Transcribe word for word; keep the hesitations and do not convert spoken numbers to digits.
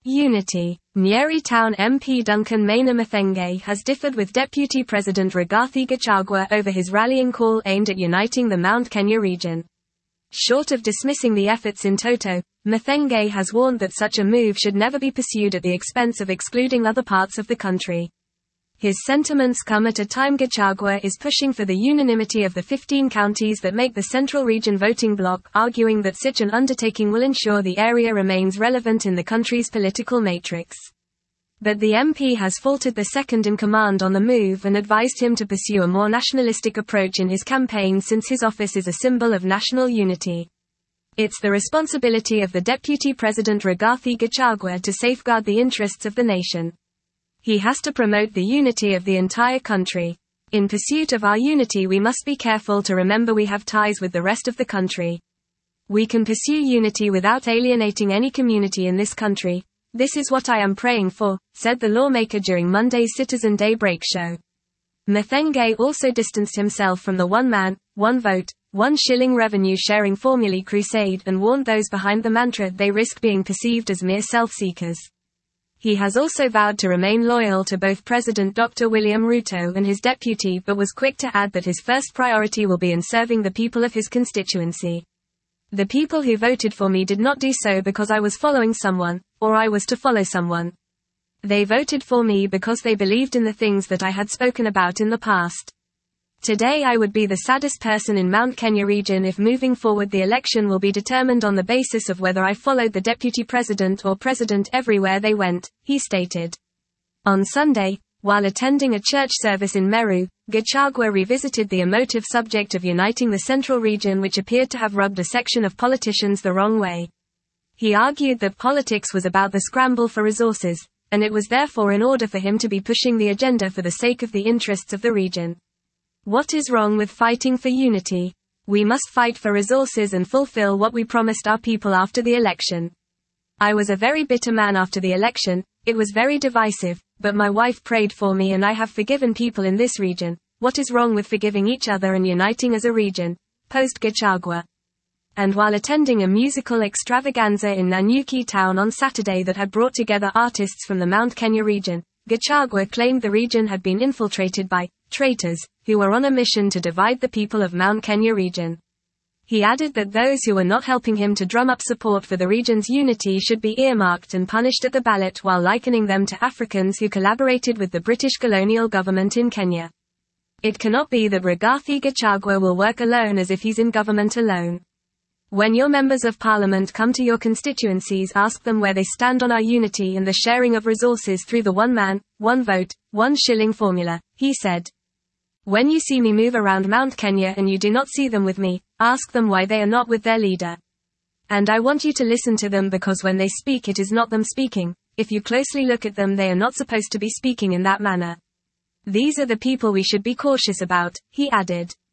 Unity. Nyeri Town M P Duncan Maina Mathenge has differed with Deputy President Rigathi Gachagua over his rallying call aimed at uniting the Mount Kenya region. Short of dismissing the efforts in toto, Mathenge has warned that such a move should never be pursued at the expense of excluding other parts of the country. His sentiments come at a time Gachagua is pushing for the unanimity of the fifteen counties that make the Central Region voting bloc, arguing that such an undertaking will ensure the area remains relevant in the country's political matrix. But the M P has faulted the second-in-command on the move and advised him to pursue a more nationalistic approach in his campaign since his office is a symbol of national unity. It's the responsibility of the Deputy President Rigathi Gachagua to safeguard the interests of the nation. He has to promote the unity of the entire country. In pursuit of our unity, we must be careful to remember we have ties with the rest of the country. We can pursue unity without alienating any community in this country. This is what I am praying for, said the lawmaker during Monday's Citizen Daybreak show. Mathenge also distanced himself from the one man, one vote, one shilling revenue sharing formulae crusade and warned those behind the mantra they risk being perceived as mere self-seekers. He has also vowed to remain loyal to both President Doctor William Ruto and his deputy, but was quick to add that his first priority will be in serving the people of his constituency. The people who voted for me did not do so because I was following someone, or I was to follow someone. They voted for me because they believed in the things that I had spoken about in the past. Today I would be the saddest person in Mount Kenya region if moving forward the election will be determined on the basis of whether I followed the deputy president or president everywhere they went, he stated. On Sunday, while attending a church service in Meru, Gachagua revisited the emotive subject of uniting the central region, which appeared to have rubbed a section of politicians the wrong way. He argued that politics was about the scramble for resources, and it was therefore in order for him to be pushing the agenda for the sake of the interests of the region. What is wrong with fighting for unity? We must fight for resources and fulfill what we promised our people after the election. I was a very bitter man after the election, it was very divisive, but my wife prayed for me and I have forgiven people in this region. What is wrong with forgiving each other and uniting as a region? Posed Gachagua. And while attending a musical extravaganza in Nanyuki town on Saturday that had brought together artists from the Mount Kenya region, Gachagua claimed the region had been infiltrated by traitors, who were on a mission to divide the people of Mount Kenya region. He added that those who were not helping him to drum up support for the region's unity should be earmarked and punished at the ballot, while likening them to Africans who collaborated with the British colonial government in Kenya. It cannot be that Rigathi Gachagua will work alone as if he's in government alone. When your members of parliament come to your constituencies, ask them where they stand on our unity and the sharing of resources through the one man, one vote, one shilling formula, he said. When you see me move around Mount Kenya and you do not see them with me, ask them why they are not with their leader. And I want you to listen to them, because when they speak it is not them speaking. If you closely look at them, they are not supposed to be speaking in that manner. These are the people we should be cautious about, he added.